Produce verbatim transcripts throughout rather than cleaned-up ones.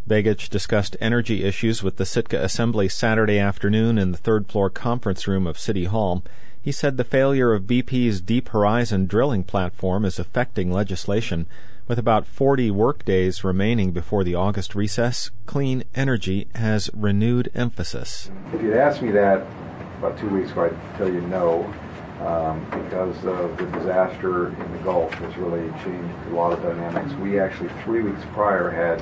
Begich discussed energy issues with the Sitka Assembly Saturday afternoon in the third-floor conference room of City Hall. He said the failure of B P's Deep Horizon drilling platform is affecting legislation. With about forty workdays remaining before the August recess, clean energy has renewed emphasis. If you'd asked me that about two weeks ago, I'd tell you no, um, because of the disaster in the Gulf has really changed a lot of dynamics. We actually, three weeks prior, had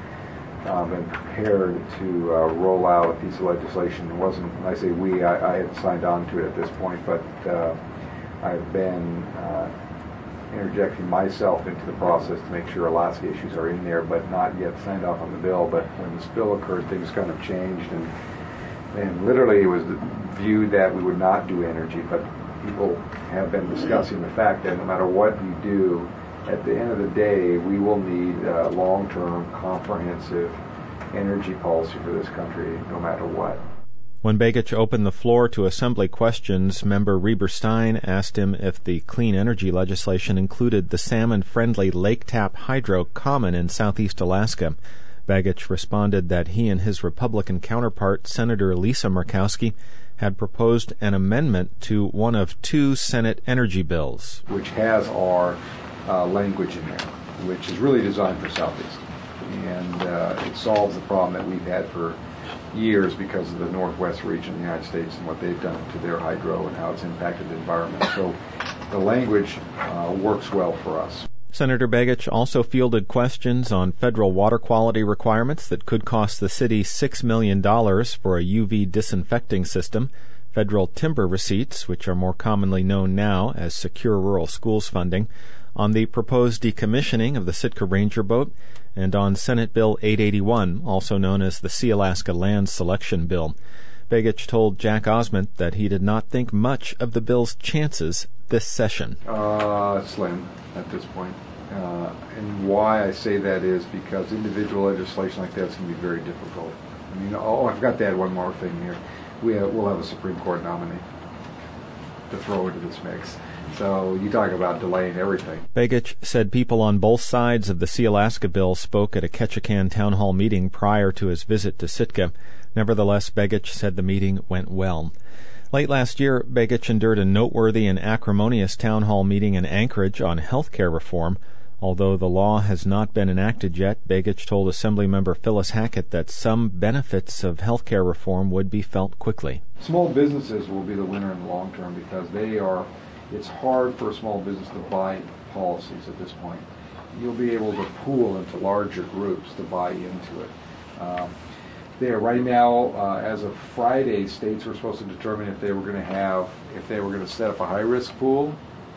um, been prepared to uh, roll out a piece of legislation. It wasn't, when I say we, I, I had signed on to it at this point, but uh, I've been uh, interjecting myself into the process to make sure Alaska issues are in there, but not yet signed off on the bill. But when the spill occurred, things kind of changed, and and literally it was viewed that we would not do energy, but people have been discussing the fact that no matter what you do, at the end of the day, we will need a long-term, comprehensive energy policy for this country, no matter what. When Begich opened the floor to Assembly questions, member Reber Stein asked him if the clean energy legislation included the salmon-friendly Lake Tap Hydro common in southeast Alaska. Begich responded that he and his Republican counterpart, Senator Lisa Murkowski, had proposed an amendment to one of two Senate energy bills, which has our uh, language in there, which is really designed for Southeast. And uh, it solves the problem that we've had for years because of the Northwest region of the United States and what they've done to their hydro and how it's impacted the environment. So the language uh, works well for us. Senator Begich also fielded questions on federal water quality requirements that could cost the city six million dollars for a U V disinfecting system, federal timber receipts, which are more commonly known now as Secure Rural Schools funding, on the proposed decommissioning of the Sitka Ranger boat, and on Senate Bill eight eighty-one, also known as the Sealaska Land Selection Bill. Begich told Jack Osment that he did not think much of the bill's chances this session. Uh, slim at this point. Uh, and why I say that is because individual legislation like that is going to be very difficult. I mean, oh, I forgot to add one more thing here. We have, we'll have a Supreme Court nominee to throw into this mix. So you talk about delaying everything. Begich said people on both sides of the Sealaska bill spoke at a Ketchikan town hall meeting prior to his visit to Sitka. Nevertheless, Begich said the meeting went well. Late last year, Begich endured a noteworthy and acrimonious town hall meeting in Anchorage on health care reform. Although the law has not been enacted yet, Begich told Assemblymember Phyllis Hackett that some benefits of health care reform would be felt quickly. Small businesses will be the winner in the long term because they are, it's hard for a small business to buy policies at this point. You'll be able to pool into larger groups to buy into it. Um, There, right now, uh, as of Friday, states were supposed to determine if they were going to have, if they were going to set up a high-risk pool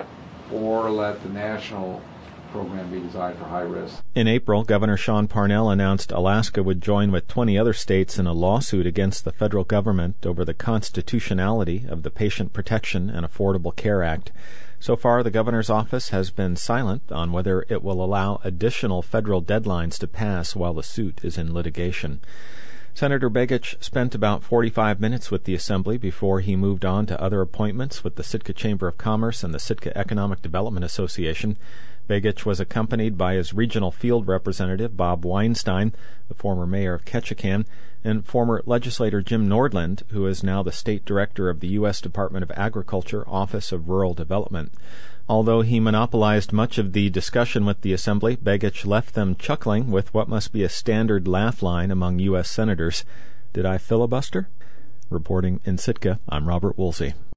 or let the national program be designed for high risk. In April, Governor Sean Parnell announced Alaska would join with twenty other states in a lawsuit against the federal government over the constitutionality of the Patient Protection and Affordable Care Act. So far, the governor's office has been silent on whether it will allow additional federal deadlines to pass while the suit is in litigation. Senator Begich spent about forty-five minutes with the Assembly before he moved on to other appointments with the Sitka Chamber of Commerce and the Sitka Economic Development Association. Begich was accompanied by his regional field representative, Bob Weinstein, the former mayor of Ketchikan, and former legislator Jim Nordland, who is now the state director of the U S Department of Agriculture, Office of Rural Development. Although he monopolized much of the discussion with the Assembly, Begich left them chuckling with what must be a standard laugh line among U S senators. Did I filibuster? Reporting in Sitka, I'm Robert Woolsey.